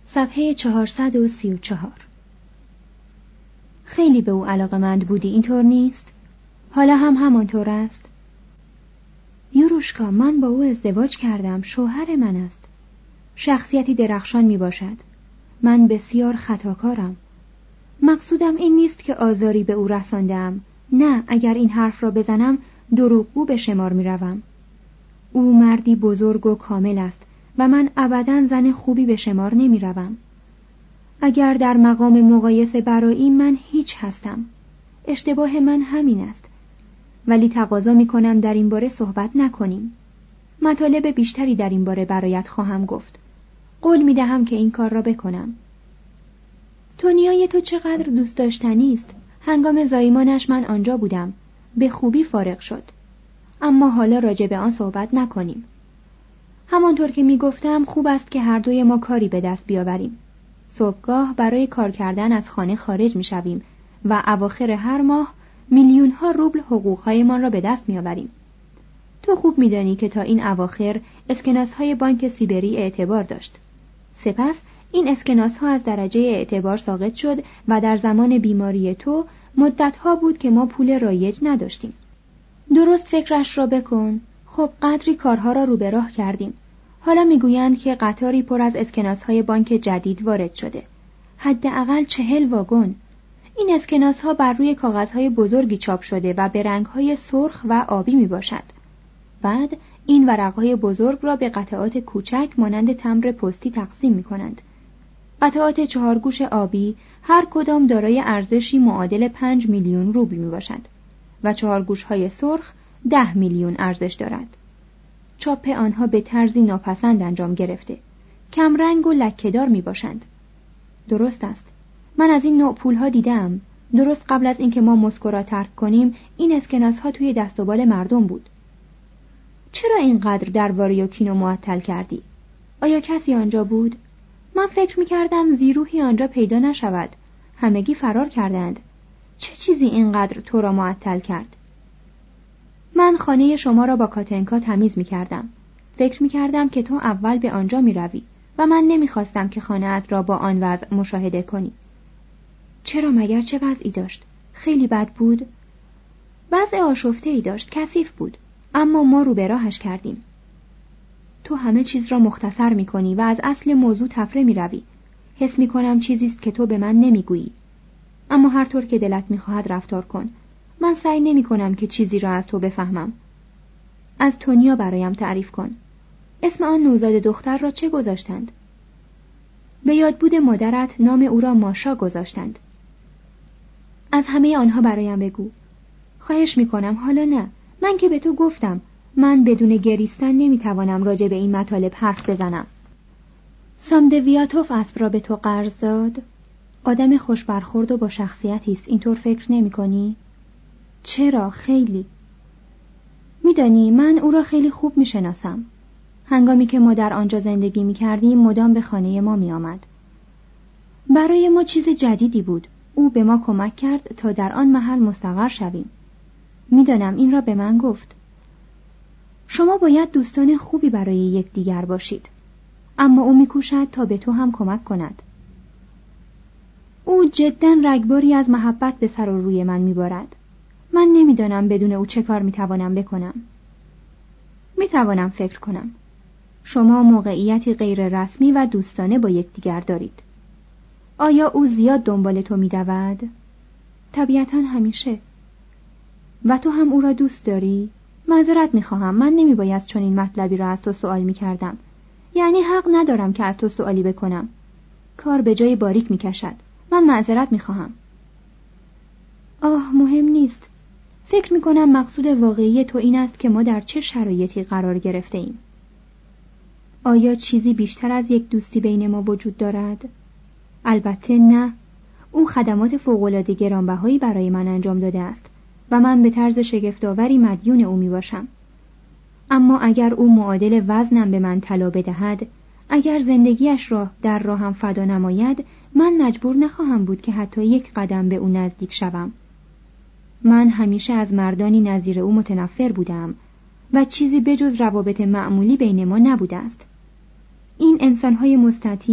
صفحه 434. خیلی به او علاقه‌مند بودی، اینطور نیست؟ حالا هم همانطور است؟ یوروشکا، من با او ازدواج کردم، شوهر من است. شخصیتی درخشان می باشد. من بسیار خطاکارم. مقصودم این نیست که آزاری به او رساندم. نه، اگر این حرف را بزنم دروغگو به شمار می روم. او مردی بزرگ و کامل است و من ابداً زن خوبی به شمار نمی روم. اگر در مقام مقایسه برایی من هیچ هستم. اشتباه من همین است. ولی تقاضا می کنم در این باره صحبت نکنیم. مطالب بیشتری در این باره برایت خواهم گفت. قول می دهم که این کار را بکنم. تونیای تو چقدر دوست داشتنی است. هنگام زایمانش من آنجا بودم. به خوبی فارغ شد. اما حالا راجع به آن صحبت نکنیم. همانطور که می گفتم خوب است که هر دوی ما کاری به دست بیاوریم. صبحگاه برای کار کردن از خانه خارج می شویم و اواخر هر ماه میلیون ها روبل حقوق‌هایمان را به دست می آوریم. تو خوب می دانی که تا این اواخر اسکناس های بانک سیبری اعتبار داشت. سپس این اسکناس ها از درجه اعتبار ساقط شد و در زمان بیماری تو مدت ها بود که ما پول رایج نداشتیم. درست فکرش را بکن. خب قدری کارها را رو به راه کردیم. حالا میگویند که قطاری پر از اسکناس های بانک جدید وارد شده. حداقل 40 واگن. این اسکناس ها بر روی کاغذ های بزرگی چاپ شده و به رنگ های سرخ و آبی می باشد. بعد این ورق های بزرگ را به قطعات کوچک مانند تمبر پستی تقسیم می کنند. قطعات 4 گوش آبی هر کدام دارای ارزشی معادل 5 میلیون روبل می باشد و 4 گوش های سرخ 10 میلیون ارزش دارد. چاپ آنها به طرزی ناپسند انجام گرفته. کم رنگ و لکه‌دار می باشند. درست است. من از این نوع پولها دیدم. درست قبل از اینکه ما مسکو را ترک کنیم این اسکناس ها توی دست و بال مردم بود. چرا اینقدر در واریوکینو معطل کردی؟ آیا کسی آنجا بود؟ من فکر می کردم زیروحی آنجا پیدا نشود. همگی فرار کردند. چه چیزی اینقدر تو را معطل کرد؟ من خانه شما را با کاتنکا تمیز می کردم. فکر می کردم که تو اول به آنجا می روی و من نمی خواستم که خانه‌ات را با آن وضع مشاهده کنی. چرا مگر چه وضعی داشت؟ خیلی بد بود؟ وضع آشفته‌ای داشت، کثیف بود، اما ما رو به راهش کردیم. تو همه چیز را مختصر می کنی و از اصل موضوع تفره می روی. حس می کنم چیزیست که تو به من نمی گویی. اما هر طور که دلت می خواهد رفتار کن. من سعی نمی کنم که چیزی را از تو بفهمم. از تونیا برایم تعریف کن. اسم آن نوزاد دختر را چه گذاشتند؟ به یادبود مادرت نام او را ماشا گذاشتند. از همه آنها برایم بگو. خواهش می کنم، حالا نه. من که به تو گفتم من بدون گریستن نمی توانم راجع به این مطالب حرف بزنم. سامدویاتوف اسب را به تو قرض داد؟ آدم خوش برخورد و با شخصیتی است، اینطور فکر نمی کنی؟ چرا؟ خیلی. میدانی من او را خیلی خوب می شناسم. هنگامی که ما در آنجا زندگی می کردیم مدام به خانه ما می آمد. برای ما چیز جدیدی بود. او به ما کمک کرد تا در آن محل مستقر شویم. میدانم این را به من گفت. شما باید دوستان خوبی برای یکدیگر باشید. اما او می‌کوشد تا به تو هم کمک کند. او جداً رگباری از محبت به سر و روی من می‌بارد. من نمی‌دانم بدون او چه کار می‌توانم بکنم. می‌توانم فکر کنم. شما موقعیتی غیر رسمی و دوستانه با یکدیگر دارید. آیا او زیاد دنبال تو می‌دود؟ طبیعتاً همیشه. و تو هم او را دوست داری؟ معذرت می‌خواهم، من نمی‌باید چنین مطلبی را از تو سوال می‌کردم. یعنی حق ندارم که از تو سوالی بکنم. کار به جای باریک می‌کشد. من معذرت می‌خواهم. مهم نیست. فکر می‌کنم مقصود واقعی تو این است که ما در چه شرایطی قرار گرفته ایم. آیا چیزی بیشتر از یک دوستی بین ما وجود دارد؟ البته نه. او خدمات فوق‌العاده گرانبهایی برای من انجام داده است و من به طرز شگفت‌آوری مدیون او میباشم. اما اگر او معادل وزنم به من طلا بدهد، اگر زندگیش را در راهم فدا نماید، من مجبور نخواهم بود که حتی یک قدم به او نزدیک شوم. من همیشه از مردانی نظیر او متنفر بودم و چیزی بجز روابط معمولی بین ما نبوده است. این انسان‌های مستطیع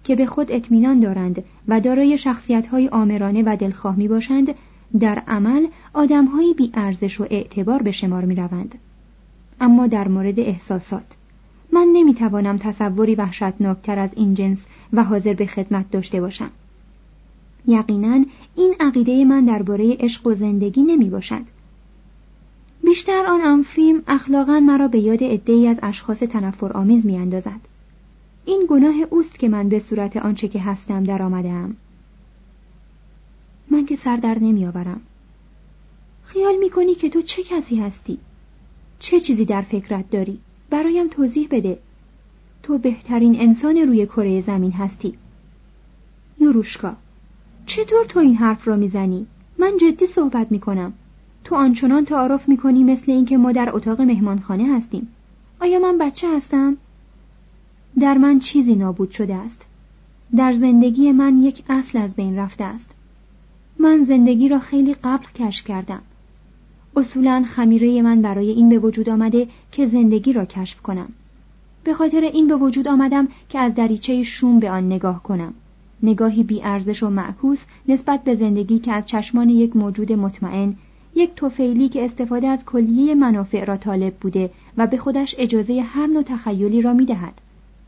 که به خود اطمینان دارند و دارای شخصیت‌های آمرانه و دلخواه می‌باشند، در عمل آدم‌هایی بی‌ارزش و اعتبار به شمار می‌روند. اما در مورد احساسات من نمی‌توانم تصوری وحشتناکتر از این جنس و حاضر به خدمت داشته باشم. یقیناً این عقیده من درباره عشق و زندگی نمی‌باشد. بیشتر آن امفیم اخلاقاً مرا به یاد عده‌ای از اشخاص تنفرآمیز می‌اندازد. این گناه اوست که من به صورت آنچه که هستم در آمدم. من که سر در نمی‌آورم. خیال می‌کنی که تو چه کسی هستی؟ چه چیزی در فکرت داری؟ برایم توضیح بده. تو بهترین انسان روی کره زمین هستی. یوروشکا، چطور تو این حرف را میزنی؟ من جدی صحبت میکنم. تو آنچنان تعارف میکنی مثل اینکه ما در اتاق مهمانخانه هستیم. آیا من بچه هستم؟ در من چیزی نابود شده است. در زندگی من یک اصل از بین رفته است. من زندگی را خیلی قبل کشف کردم. اصولاً خمیره من برای این به وجود آمده که زندگی را کشف کنم. به خاطر این به وجود آمدم که از دریچه شوم به آن نگاه کنم. نگاهی بی ارزش و معکوس نسبت به زندگی که از چشمان یک موجود مطمئن، یک طفیلی که استفاده از کلیه منافع را طالب بوده و به خودش اجازه هر نوع تخیلی را می‌دهد.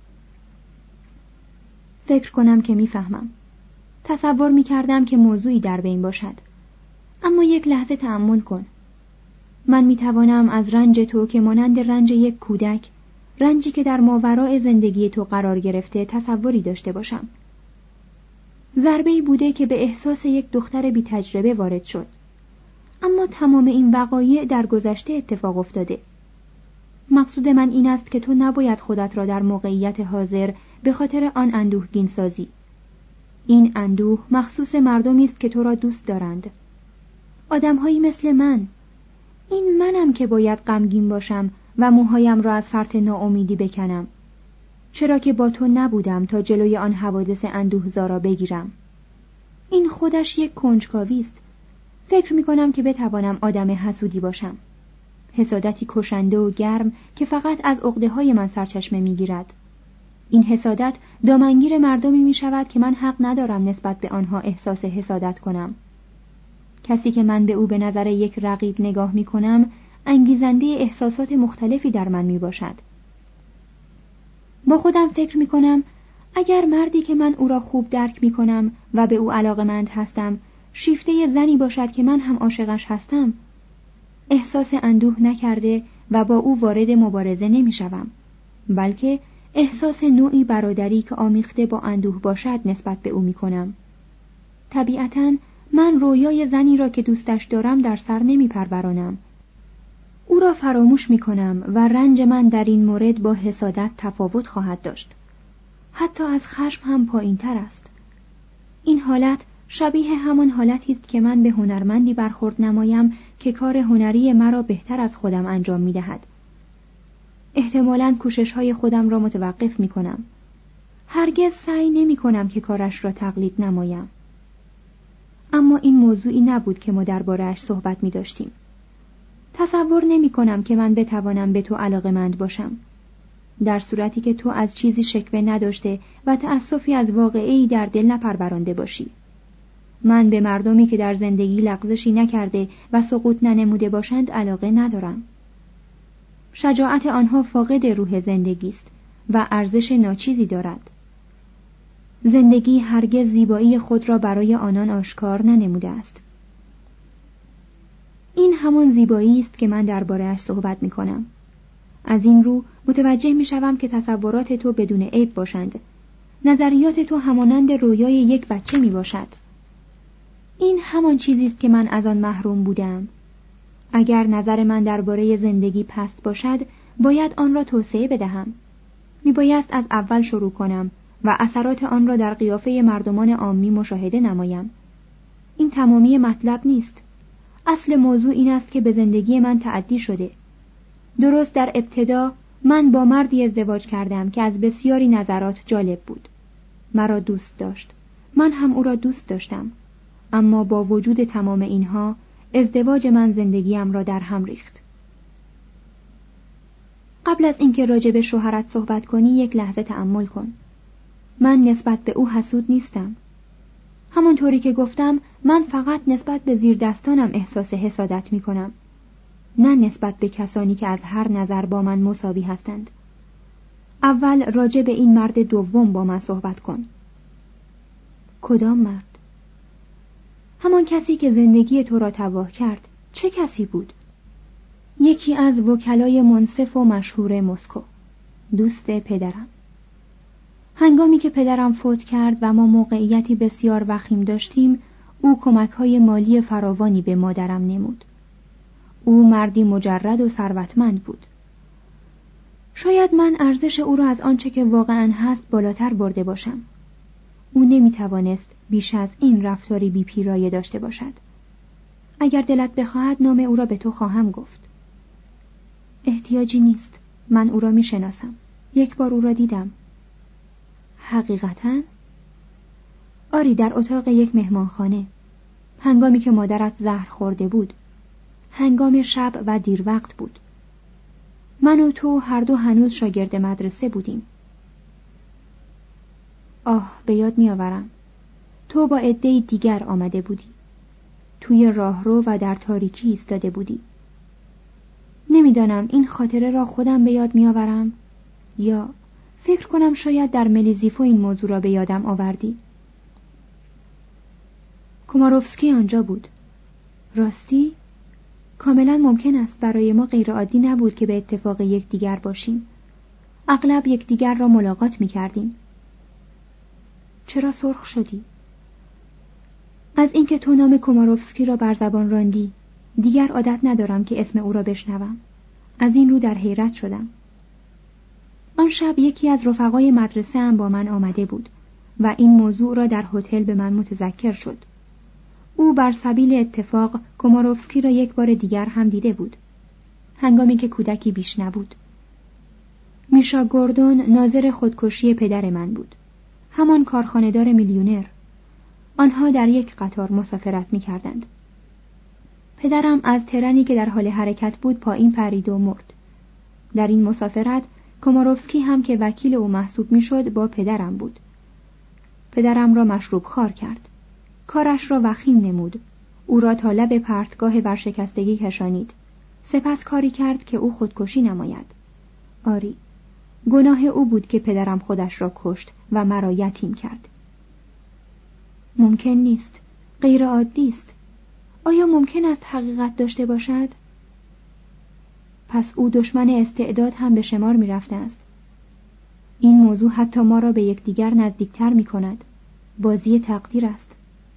فکر کنم که می‌فهمم. تصور می‌کردم که موضوعی در بین باشد. اما یک لحظه تأمل کن. من می‌توانم از رنج تو که مانند رنج یک کودک، رنجی که در ماوراء زندگی تو قرار گرفته، تصوری داشته باشم. ضربه‌ای بوده که به احساس یک دختر بی تجربه وارد شد. اما تمام این وقایع در گذشته اتفاق افتاده. مقصود من این است که تو نباید خودت را در موقعیت حاضر به خاطر آن اندوهگین سازی. این اندوه مخصوص مردمی است که تو را دوست دارند. آدم‌هایی مثل من. این منم که باید غمگین باشم و موهایم را از فرط ناامیدی بکنم. چرا که با تو نبودم تا جلوی آن حوادث اندوهزا را بگیرم. این خودش یک کنجکاوی است. فکر می‌کنم که بتوانم آدم حسودی باشم. حسادتی کشنده و گرم که فقط از عقده‌های من سرچشمه می‌گیرد. این حسادت دامنگیر مردمی می‌شود که من حق ندارم نسبت به آنها احساس حسادت کنم. کسی که من به او به نظر یک رقیب نگاه می‌کنم، انگیزنده احساسات مختلفی در من می‌باشد. با خودم فکر می‌کنم اگر مردی که من او را خوب درک می‌کنم و به او علاقه‌مند هستم، شیفته زنی باشد که من هم عاشقش هستم، احساس اندوه نکرده و با او وارد مبارزه نمی‌شوم، بلکه احساس نوعی برادری که آمیخته با اندوه باشد نسبت به او می‌کنم. طبیعتاً من رویای زنی را که دوستش دارم در سر نمی‌پرورانم. او را فراموش می‌کنم و رنج من در این مورد با حسادت تفاوت خواهد داشت. حتی از خشم هم پایین‌تر است. این حالت شبیه همان حالتی است که من به هنرمندی برخورد نمایم که کار هنری مرا بهتر از خودم انجام می‌دهد. احتمالاً کوشش‌های خودم را متوقف می‌کنم. هرگز سعی نمی‌کنم که کارش را تقلید نمایم. اما این موضوعی نبود که ما درباره‌اش صحبت می‌داشتیم. تصور نمی‌کنم که من بتوانم به تو علاقه‌مند باشم، در صورتی که تو از چیزی شکوه نداشته و تأسفی از واقعه‌ای در دل نپرورانده باشی. من به مردمی که در زندگی لغزشی نکرده و سقوط ننموده باشند علاقه ندارم. شجاعت آنها فاقد روح زندگی است و ارزش ناچیزی دارد. زندگی هرگز زیبایی خود را برای آنان آشکار ننموده است. این همان زیبایی است که من درباره‌اش صحبت می‌کنم. از این رو متوجه می‌شوم که تصورات تو بدون عیب باشند. نظریات تو همانند رویای یک بچه می‌باشد. این همان چیزی است که من از آن محروم بودم. اگر نظر من درباره زندگی پست باشد، باید آن را توسعه بدهم. میبایست از اول شروع کنم و اثرات آن را در قیافه مردمان عامی مشاهده نمایم. این تمامی مطلب نیست. اصل موضوع این است که به زندگی من تعدی شده. درست در ابتدا من با مردی ازدواج کردم که از بسیاری نظرات جالب بود. مرا دوست داشت. من هم او را دوست داشتم. اما با وجود تمام اینها، ازدواج من زندگیم را در هم ریخت. قبل از اینکه راجع به شوهرت صحبت کنی یک لحظه تأمل کن. من نسبت به او حسود نیستم. همانطوری که گفتم من فقط نسبت به زیردستانم احساس حسادت می کنم، نه نسبت به کسانی که از هر نظر با من مساوی هستند. اول راجع به این مرد دوم با من صحبت کن. کدام مرد؟ همان کسی که زندگی تو را تباه کرد. چه کسی بود؟ یکی از وکلای منصف و مشهور مسکو، دوست پدرم. هنگامی که پدرم فوت کرد و ما موقعیتی بسیار وخیم داشتیم، او کمک‌های مالی فراوانی به مادرم نمود. او مردی مجرد و ثروتمند بود. شاید من ارزش او را از آنچه که واقعاً هست بالاتر برده باشم. او نمی‌توانست بیش از این رفتاری بی‌پیرایه داشته باشد. اگر دلت بخواهد نام او را به تو خواهم گفت. احتیاجی نیست. من او را می‌شناسم. یک بار او را دیدم. حقیقتاً؟ آری، در اتاق یک مهمانخانه. هنگامی که مادرت زهر خورده بود. هنگام شب و دیر وقت بود. من و تو هر دو هنوز شاگرد مدرسه بودیم. آه، به یاد می‌آورم. تو با عده‌ای دیگر آمده بودی. توی راهرو و در تاریکی ایستاده بودی. نمیدانم این خاطره را خودم به یاد می‌آورم یا فکر کنم شاید در ملیزیفو این موضوع را به یادم آوردی. کوماروفسکی آنجا بود. راستی؟ کاملا ممکن است. برای ما غیر عادی نبود که به اتفاق یکدیگر باشیم. اغلب یکدیگر را ملاقات می‌کردیم. چرا سرخ شدی؟ از اینکه تو نام کوماروفسکی را بر زبان راندی. دیگر عادت ندارم که اسم او را بشنوم. از این رو در حیرت شدم. آن شب یکی از رفقای مدرسه هم با من آمده بود و این موضوع را در هتل به من متذکر شد. او بر سبیل اتفاق کوماروفسکی را یک بار دیگر هم دیده بود، هنگامی که کودکی بیش نبود. میشا گوردون ناظر خودکشی پدر من بود، همان کارخانه‌دار میلیونر. آنها در یک قطار مسافرت می‌کردند. پدرم از ترنی که در حال حرکت بود پایین پرید و مرد. در این مسافرت کوماروفسکی هم که وکیل او محسوب میشد با پدرم بود. پدرم را مشروب خوار کرد. کارش را وخیم نمود. او را تا لب پرتگاه ورشکستگی کشانید. سپس کاری کرد که او خودکشی نماید. آری، گناه او بود که پدرم خودش را کشت و مرا یتیم کرد. ممکن نیست. غیر عادی است. آیا ممکن است حقیقت داشته باشد؟ پس او دشمن استعداد هم به شمار می رفته است. این موضوع حتی ما را به یکدیگر نزدیکتر می کند. بازی تقدیر است.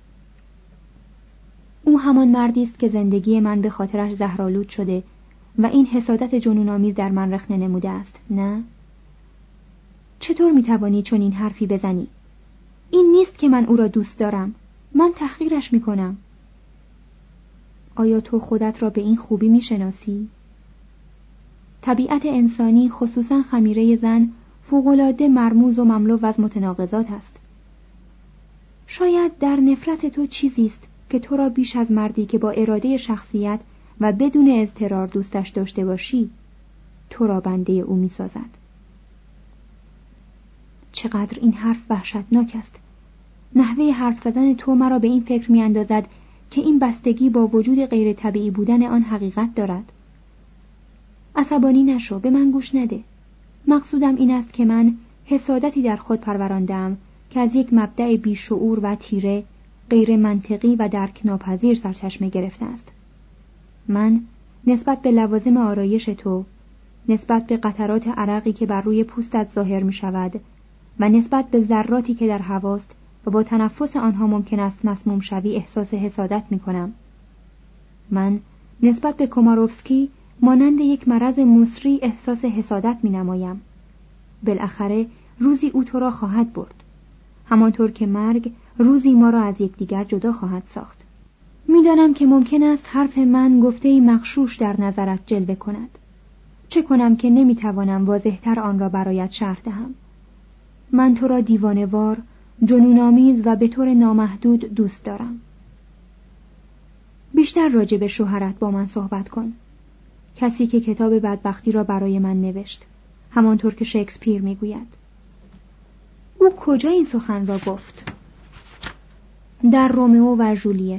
او همان مردی است که زندگی من به خاطرش زهرآلود شده و این حسادت جنون‌آمیز در من رخنه نموده است، نه؟ چطور می توانی چون این حرفی بزنی؟ این نیست که من او را دوست دارم. من تحقیرش می کنم. آیا تو خودت را به این خوبی می شناسی؟ طبیعت انسانی، خصوصا خمیره زن، فوق‌العاده مرموز و مملو از متناقضات است. شاید در نفرت تو چیزی است که تو را بیش از مردی که با اراده شخصیت و بدون اضطرار دوستش داشته باشی، تو را بنده او می سازد. چقدر این حرف وحشتناک است. نحوه حرف زدن تو مرا به این فکر می اندازد که این بستگی با وجود غیر طبیعی بودن آن حقیقت دارد. عصبانی نشو، به من گوش نده. مقصودم این است که من حسادتی در خود پروراندم که از یک مبدأ بیشعور و تیره، غیر منطقی و درک ناپذیر سرچشمه گرفته است. من نسبت به لوازم آرایش تو، نسبت به قطرات عرقی که بر روی پوستت ظاهر می شود و نسبت به ذراتی که در هواست و با تنفس آنها ممکن است مسموم شوی احساس حسادت می کنم. من نسبت به کوماروفسکی مانند یک مرض مصری احساس حسادت می نمایم. بالاخره روزی او تو را خواهد برد، همانطور که مرگ روزی ما را از یکدیگر جدا خواهد ساخت. میدانم که ممکن است حرف من گفته‌ای مغشوش در نظرت جلوه کند. چه کنم که نمیتوانم واضح‌تر آن را برایت شرح دهم. من تو را دیوانه‌وار، جنون‌آمیز و به طور نامحدود دوست دارم. بیشتر راجع به شوهرت با من صحبت کن. کسی که کتاب بدبختی را برای من نوشت، همانطور که شکسپیر میگوید. او کجا این سخن را گفت؟ در رومئو و ژولیت.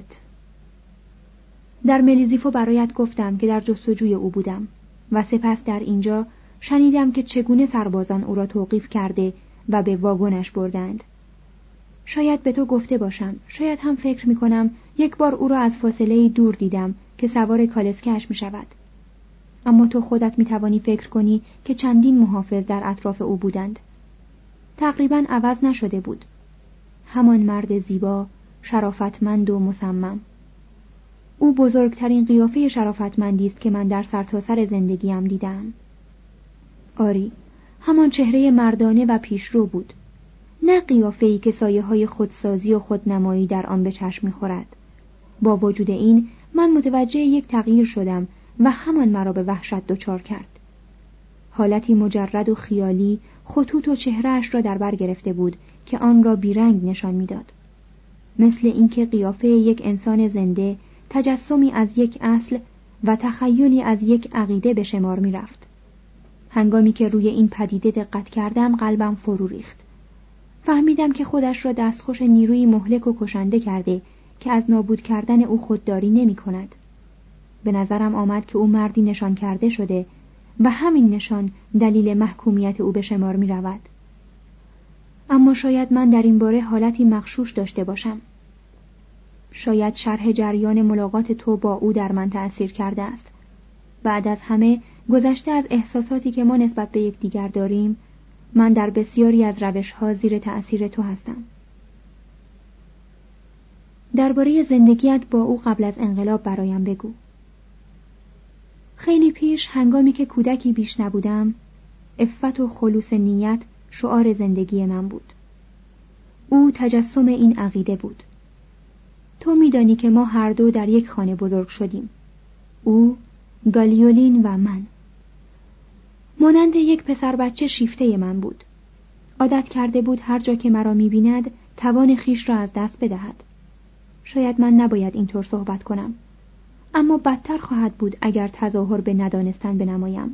در ملیزیفو برایت گفتم که در جستجوی او بودم و سپس در اینجا شنیدم که چگونه سربازان او را توقیف کرده و به واگنش بردند. شاید به تو گفته باشم، شاید هم فکر می‌کنم یک بار او را از فاصله‌ای دور دیدم که سوار کالسکه‌اش می‌شود. اما تو خودت می‌توانی فکر کنی که چندین محافظ در اطراف او بودند. تقریباً عوض نشده بود. همان مرد زیبا، شرافتمند و مصمم. او بزرگترین قیافه شرافتمندی است که من در سرتاسر زندگیم دیدم. آری، همان چهره مردانه و پیشرو بود. نه قیافه‌ای که سایه‌های خودسازی و خودنمایی در آن به چشم می‌خورد. با وجود این من متوجه یک تغییر شدم و همان مرا به وحشت دچار کرد. حالتی مجرد و خیالی خطوط و چهره‌اش را در بر گرفته بود که آن را بیرنگ نشان می‌داد. مثل اینکه قیافه یک انسان زنده تجسمی از یک اصل و تخیلی از یک عقیده به شمار می‌رفت. هنگامی که روی این پدیده دقت کردم قلبم فرو ریخت. فهمیدم که خودش را دستخوش نیروی مهلک و کشنده کرده که از نابود کردن او خودداری نمی‌کند. به نظرم آمد که او مردی نشان کرده شده و همین نشان دلیل محکومیت او به شمار می‌رود. اما شاید من در این باره حالتی مغشوش داشته باشم. شاید شرح جریان ملاقات تو با او در من تأثیر کرده است. بعد از همه گذشته از احساساتی که ما نسبت به یکدیگر داریم، من در بسیاری از روش‌ها زیر تأثیر تو هستم. درباره زندگیت با او قبل از انقلاب برایم بگو. خیلی پیش هنگامی که کودکی بیش نبودم، عفت و خلوص نیت شعار زندگی من بود. او تجسم این عقیده بود. تو می‌دانی که ما هر دو در یک خانه بزرگ شدیم. او، گالیولین و من. مانند یک پسر بچه شیفته من بود. عادت کرده بود هر جا که مرا می‌بیند توان خیش را از دست بدهد. شاید من نباید اینطور صحبت کنم، اما بدتر خواهد بود اگر تظاهر به ندانستن بنمایم.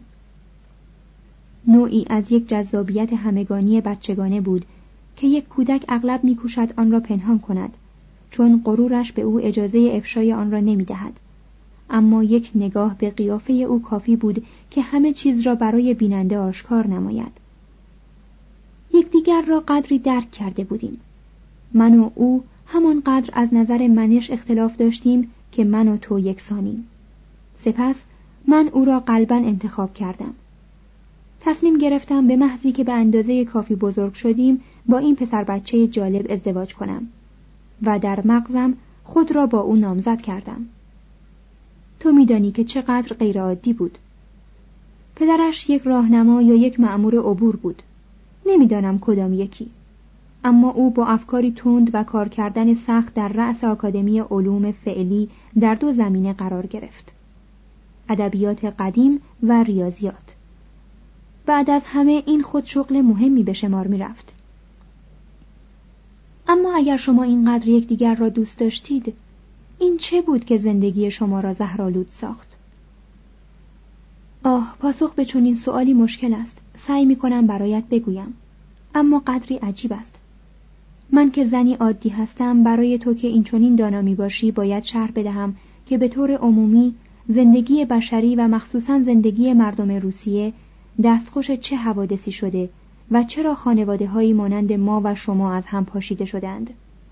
نوعی از یک جذابیت همگانی بچگانه بود که یک کودک اغلب می‌کوشد آن را پنهان کند، چون غرورش به او اجازه افشای آن را نمی‌دهد. اما یک نگاه به قیافه او کافی بود که همه چیز را برای بیننده آشکار نماید. یکدیگر را قدری درک کرده بودیم. من و او همانقدر از نظر منش اختلاف داشتیم که من و تو یکسانیم. سپس من او را قلباً انتخاب کردم. تصمیم گرفتم به محضی که به اندازه کافی بزرگ شدیم با این پسر بچه جالب ازدواج کنم و در مغزم خود را با او نامزد کردم. تو می‌دانی که چقدر غیرعادی بود. پدرش یک راهنما یا یک مأمور عبور بود. نمی‌دانم کدام یکی. اما او با افکاری تند و کار کردن سخت در رأس آکادمی علوم فعلی در دو زمینه قرار گرفت: ادبیات قدیم و ریاضیات. بعد از همه این خود شغل مهمی به شمار می‌رفت. اما اگر شما اینقدر یکدیگر را دوست داشتید، این چه بود که زندگی شما را زهرآلود ساخت؟ پاسخ به چنین سؤالی مشکل است. سعی می‌کنم برایت بگویم، اما قدری عجیب است. من که زنی عادی هستم، برای تو که این چنین دانا می‌باشی باید شرح بدهم که به طور عمومی زندگی بشری و مخصوصاً زندگی مردم روسیه دستخوش چه حوادثی شده و چرا خانواده‌هایی مانند ما و شما از هم پاشیده شدند.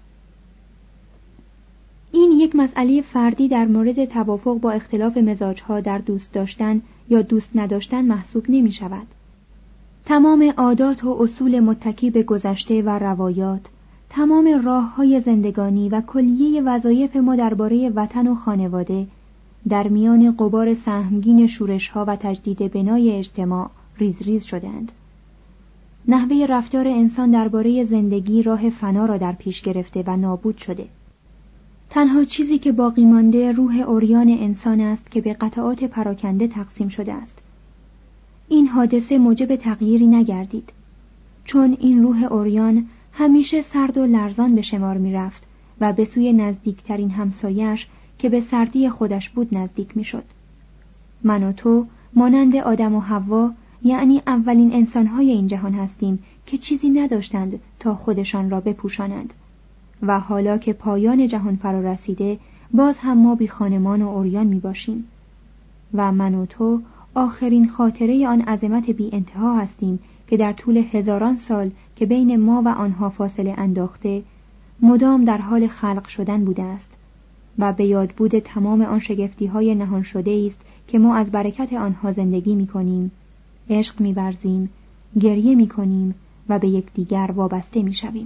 این یک مسئله فردی در مورد توافق با اختلاف مزاج‌ها در دوست داشتن یا دوست نداشتن محسوب نمی‌شود. تمام عادات و اصول متکی به گذشته و روایات، تمام راه‌های زندگانی و کلیه وظایف ما درباره وطن و خانواده در میان غبار سهمگین شورش‌ها و تجدید بنای اجتماع ریز ریز شدند. نحوه رفتار انسان درباره زندگی راه فنا را در پیش گرفته و نابود شده. تنها چیزی که باقی مانده روح عریان انسان است که به قطعات پراکنده تقسیم شده است. این حادثه موجب تغییری نگردید، چون این روح عریان همیشه سرد و لرزان به شمار می رفت و به سوی نزدیکترین همسایش که به سردی خودش بود نزدیک می شد. من و تو مانند آدم و حوا، یعنی اولین انسان‌های این جهان هستیم که چیزی نداشتند تا خودشان را بپوشانند و حالا که پایان جهان فرا رسیده باز هم ما بی خانمان و عریان می باشیم و من و تو آخرین خاطره آن عظمت بی انتها هستیم که در طول هزاران سال که بین ما و آنها فاصله انداخته مدام در حال خلق شدن بوده است و به یاد بود تمام آن شگفتی‌های نهان شده است که ما از برکت آنها زندگی می‌کنیم، عشق می‌ورزیم، گریه می‌کنیم و به یکدیگر وابسته می‌شویم.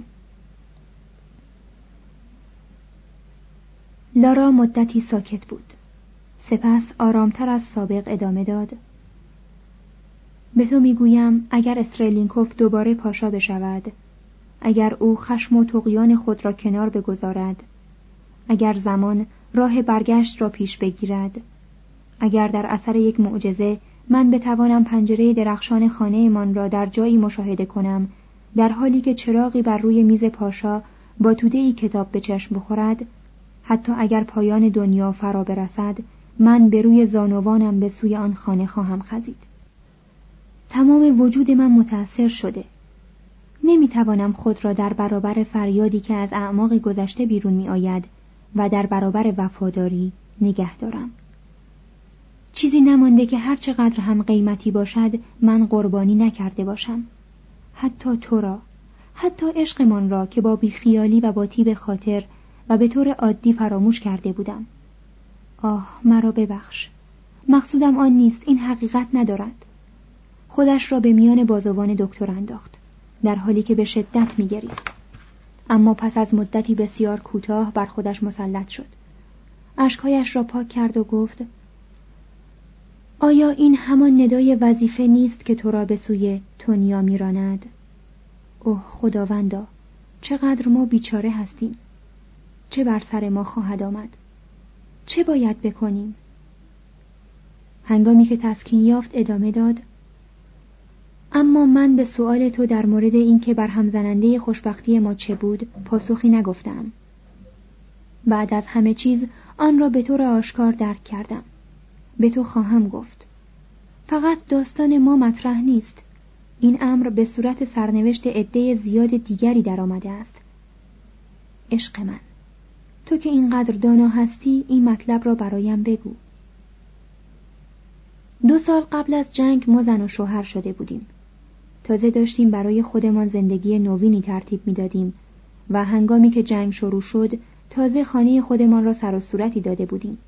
لارا مدتی ساکت بود. سپس آرامتر از سابق ادامه داد: به تو میگویم اگر استرلینکوف دوباره پاشا بشود، اگر او خشم و طغیان خود را کنار بگذارد، اگر زمان راه برگشت را پیش بگیرد، اگر در اثر یک معجزه من بتوانم پنجره درخشان خانه من را در جایی مشاهده کنم در حالی که چراغی بر روی میز پاشا با توده‌ای کتاب به چشم بخورد، حتی اگر پایان دنیا فرا برسد من به روی زانوانم به سوی آن خانه خواهم خزید. تمام وجود من متأثر شده. نمیتوانم خود را در برابر فریادی که از اعماق گذشته بیرون می آید و در برابر وفاداری نگه دارم. چیزی نمانده که هر چقدر هم قیمتی باشد من قربانی نکرده باشم. حتی تو را، حتی عشقمان را که با بیخیالی و با طیب خاطر و به طور عادی فراموش کرده بودم. آه، مرا ببخش. مقصودم آن نیست، این حقیقت ندارد. خودش را به میان بازوان دکتر انداخت در حالی که به شدت می‌گریست، اما پس از مدتی بسیار کوتاه بر خودش مسلط شد. اشک‌هایش را پاک کرد و گفت: آیا این همان ندای وظیفه نیست که تو را به سوی تونیا می‌راند؟ اوه خداوندا، چقدر ما بیچاره هستیم. چه بر سر ما خواهد آمد؟ چه باید بکنیم؟ هنگامی که تسکین یافت ادامه داد: اما من به سؤال تو در مورد این که برهم زننده خوشبختی ما چه بود پاسخی نگفتم. بعد از همه چیز آن را به طور آشکار درک کردم. به تو خواهم گفت. فقط داستان ما مطرح نیست. این امر به صورت سرنوشت عده زیاد دیگری در آمده است. عشق من، تو که اینقدر دانا هستی این مطلب را برایم بگو. 2 سال قبل از جنگ ما زن و شوهر شده بودیم. تازه داشتیم برای خودمان زندگی نوینی ترتیب می‌دادیم و هنگامی که جنگ شروع شد تازه خانه خودمان را سر و صورتی داده بودیم.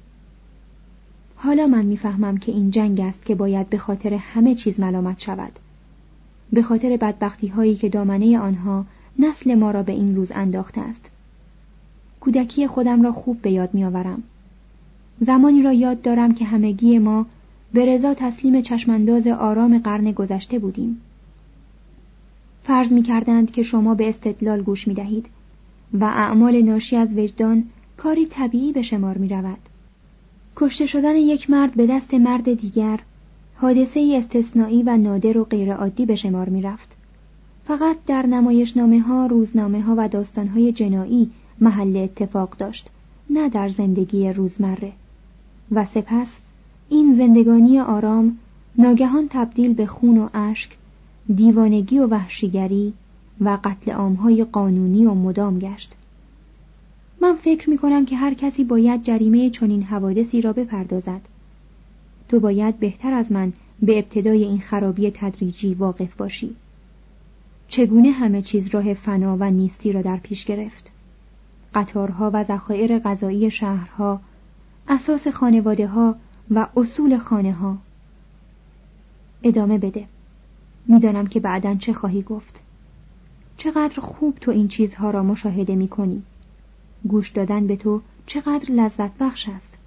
حالا من می‌فهمم که این جنگ است که باید به خاطر همه چیز ملامت شود. به خاطر بدبختی‌هایی که دامنه آنها نسل ما را به این روز انداخته است. کودکی خودم را خوب به یاد می‌آورم. زمانی را یاد دارم که همگی ما به رضا تسلیم چشمانداز آرام قرن گذشته بودیم. فرض می‌کردند که شما به استدلال گوش می‌دهید و اعمال ناشی از وجدان کاری طبیعی به شمار می‌رود. کشته شدن یک مرد به دست مرد دیگر حادثه‌ای استثنایی و نادر و غیرعادی به شمار می‌رفت. فقط در نمایشنامه‌ها، روزنامه‌ها و داستان‌های جنایی محل اتفاق داشت، نه در زندگی روزمره. و سپس این زندگانی آرام ناگهان تبدیل به خون و اشک، دیوانگی و وحشیگری و قتل عام‌های قانونی و مدام گشت. من فکر می‌کنم که هر کسی باید جریمه چنین حوادثی را بپردازد. تو باید بهتر از من به ابتدای این خرابی تدریجی واقف باشی. چگونه همه چیز راه فنا و نیستی را در پیش گرفت؟ قطارها و ذخایر غذایی شهرها، اساس خانواده‌ها و اصول خانه‌ها. ادامه بده. میدانم که بعداً چه خواهی گفت. چقدر خوب تو این چیزها را مشاهده می‌کنی. گوش دادن به تو چقدر لذت بخش است.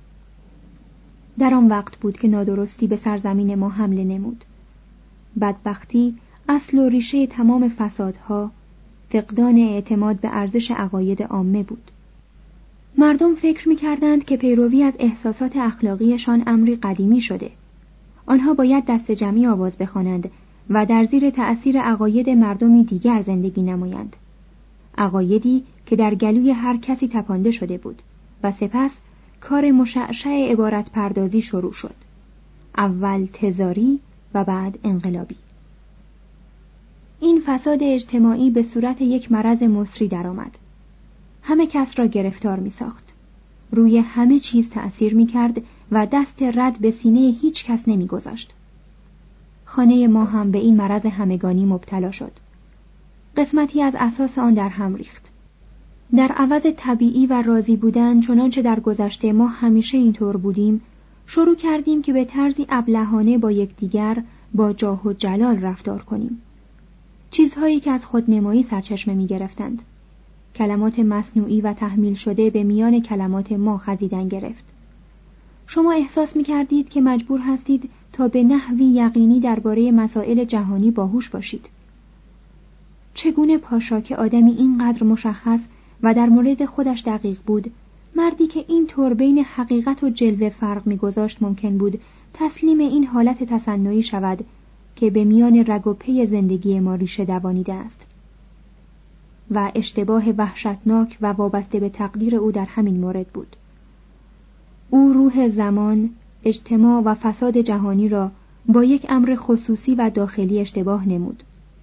در آن وقت بود که نادرستی به سرزمین ما حمله نمود. بدبختی اصل و ریشه تمام فسادها، فقدان اعتماد به ارزش عقاید عامه بود. مردم فکر می‌کردند که پیروی از احساسات اخلاقیشان امری قدیمی شده. آنها باید دست جمعی آواز بخوانند و در زیر تأثیر عقاید مردمی دیگر زندگی نمایند. عقایدی که در گلوی هر کسی تپانده شده بود و سپس کار مشعشع عبارت پردازی شروع شد. اول تزاری و بعد انقلابی. این فساد اجتماعی به صورت یک مرض مصری درآمد. همه کس را گرفتار می ساخت. روی همه چیز تأثیر می کرد و دست رد به سینه هیچ کس نمی گذاشت. خانه ما هم به این مرض همگانی مبتلا شد. قسمتی از اساس آن در هم ریخت. در عوض طبیعی و راضی بودن چنانچه در گذشته ما همیشه اینطور بودیم، شروع کردیم که به طرزی ابلهانه با یکدیگر با جاه و جلال رفتار کنیم. چیزهایی که از خودنمایی سرچشمه می گرفتند. کلمات مصنوعی و تحمیل شده به میان کلمات ما خزیدن گرفت. شما احساس می کردید که مجبور هستید تا به نحوی یقینی درباره مسائل جهانی باهوش باشید. چگونه پاشا که آدمی اینقدر مشخص و در مورد خودش دقیق بود، مردی که این طور بین حقیقت و جلوه فرق می‌گذاشت ممکن بود تسلیم این حالت تصنعی شود که به میان رگ و پی زندگی ما ریشه دوانیده است. و اشتباه وحشتناک و وابسته به تقدیر او در همین مورد بود. او روح زمان، اجتماع و فساد جهانی را با یک امر خصوصی و داخلی اشتباه نمود.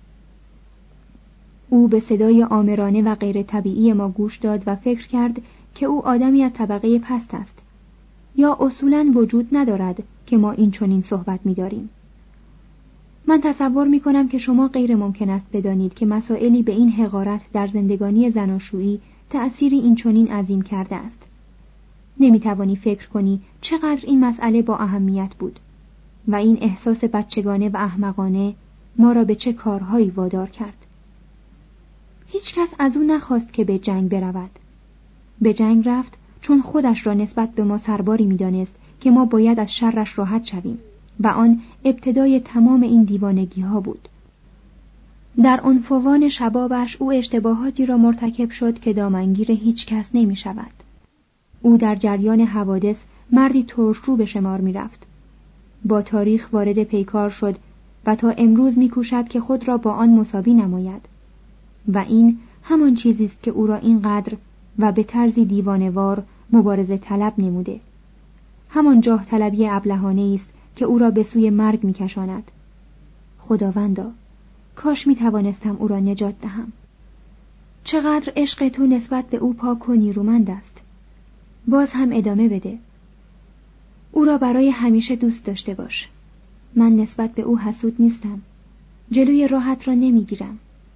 او به صدای آمرانه و غیر طبیعی ما گوش داد و فکر کرد که او آدمی از طبقه پست است، یا اصولاً وجود ندارد که ما این چنین صحبت می‌داریم. من تصور می‌کنم که شما غیر ممکن است بدانید که مسائلی به این حقارت در زندگانی زناشویی تأثیری این چنین عظیم کرده است. نمی‌توانی فکر کنی چقدر این مسئله با اهمیت بود و این احساس بچگانه و احمقانه ما را به چه کارهایی وادار کرد. هیچ کس از او نخواست که به جنگ برود. به جنگ رفت چون خودش را نسبت به ما سرباری می‌دانست که ما باید از شرش راحت شویم و آن ابتدای تمام این دیوانگی ها بود. در عنفوان شبابش او اشتباهاتی را مرتکب شد که دامنگیر هیچ کس نمی شود. او در جریان حوادث مردی ترشرو به شمار می رفت. با تاریخ وارد پیکار شد و تا امروز می کوشد که خود را با آن مساوی نماید. و این همان چیزی است که او را اینقدر و به طرزی دیوانه‌وار مبارزه طلب نموده. همان جاه طلبی ابلهانه است که او را به سوی مرگ می‌کشاند. خداوندا، کاش می‌توانستم او را نجات دهم. چقدر عشق تو نسبت به او پاک و نیرومند است. باز هم ادامه بده. او را برای همیشه دوست داشته باش. من نسبت به او حسود نیستم. جلوی راحت را نمی‌گیرم.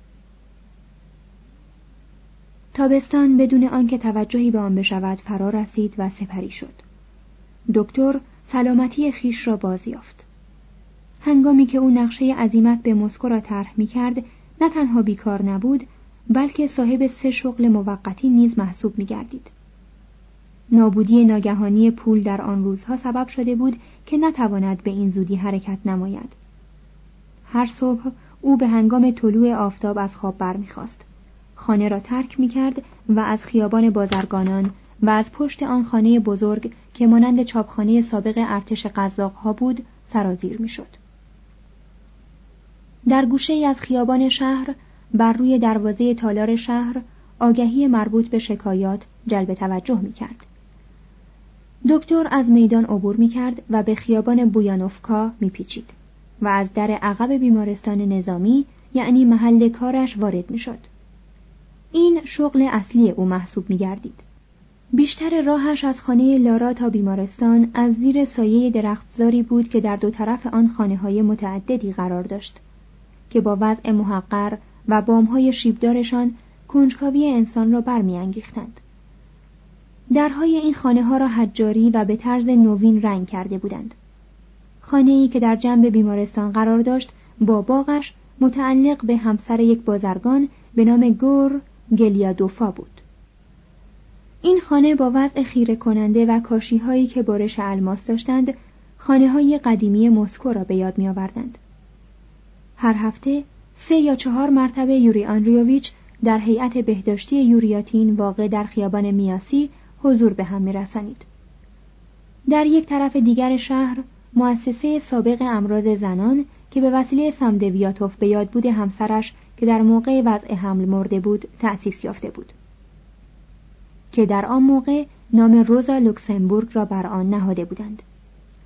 تابستان بدون آنکه توجهی به آن بشود فرا رسید و سپری شد. دکتر سلامتی خیش را بازیافت. هنگامی که او نقشه عزیمت به مسکو را طرح می‌کرد، نه تنها بیکار نبود، بلکه صاحب 3 شغل موقتی نیز محسوب می‌گردید. نابودی ناگهانی پول در آن روزها سبب شده بود که نتواند به این زودی حرکت نماید. هر صبح او به هنگام طلوع آفتاب از خواب برمیخاست. خانه را ترک می‌کرد و از خیابان بازرگانان و از پشت آن خانه بزرگ که مانند چاپخانه سابق ارتش قزاق‌ها بود سرازیر می‌شد. در گوشه‌ای از خیابان شهر بر روی دروازه تالار شهر آگهی مربوط به شکایات جلب توجه می‌کرد. دکتر از میدان عبور می‌کرد و به خیابان بویانوفکا می‌پیچید و از در عقب بیمارستان نظامی یعنی محل کارش وارد می‌شد. این شغل اصلی او محسوب می‌گردید. بیشتر راهش از خانه لارا تا بیمارستان از زیر سایه درختزاری بود که در 2 طرف آن خانه‌های متعددی قرار داشت که با وضع محقر و بام‌های شیبدارشان کنجکاوی انسان را برمی‌انگیختند. درهای این خانه‌ها را حجاری و به طرز نوین رنگ کرده بودند. خانه‌ای که در جنب بیمارستان قرار داشت با باغش متعلق به همسر یک بازرگان به نام گور گلیادوفا بود. این خانه با وضع خیره کننده و کاشی‌هایی که برش الماس داشتند، خانه‌های قدیمی مسکو را به یاد می‌آوردند. هر هفته 3 یا 4 مرتبه یوری آندریوویچ در هیئت بهداشتی یوریاتین واقع در خیابان میاسی حضور به هم می‌رسانید. در یک طرف دیگر شهر مؤسسه سابق امراض زنان که به وسیله سامدویاتوف به یاد بود همسرش که در موقع وضع حمل مرده بود تأسیس یافته بود که در آن موقع نام روزا لوکسمبورگ را بر آن نهاده بودند.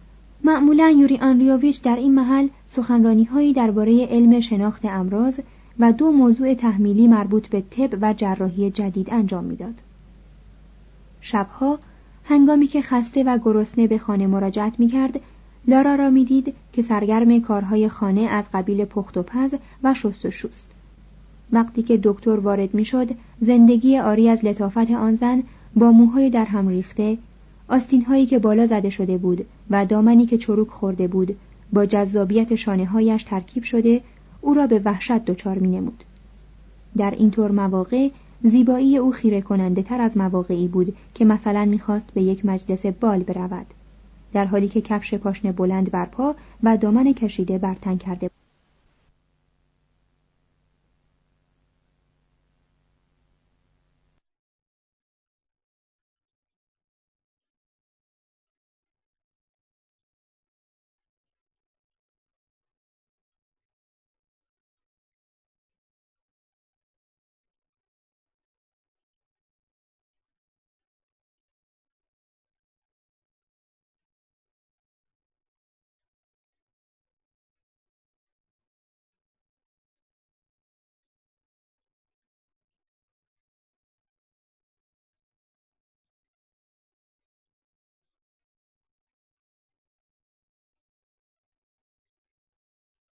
معمولا یوری آندریوویچ در این محل سخنرانی‌هایی درباره علم شناخت امراض و 2 موضوع تحمیلی مربوط به طب و جراحی جدید انجام میداد. شبها هنگامی که خسته و گرسنه به خانه مراجعت می‌کرد، لارا را می‌دید که سرگرم کارهای خانه از قبیل پخت و پز و شست و شوست. وقتی که دکتر وارد می‌شد، زندگی عاری از لطافت آن زن با موهای در هم ریخته، آستین‌هایی که بالا زده شده بود و دامنی که چروک خورده بود، با جذابیت شانه‌هایش ترکیب شده او را به وحشت دچار می‌نمود. در اینطور مواقع زیبایی او خیره کننده تر از مواقعی بود که مثلا می‌خواست به یک مجلس بال برود، در حالی که کفش پاشنه بلند بر پا و دامن کشیده بر تن کرده بود.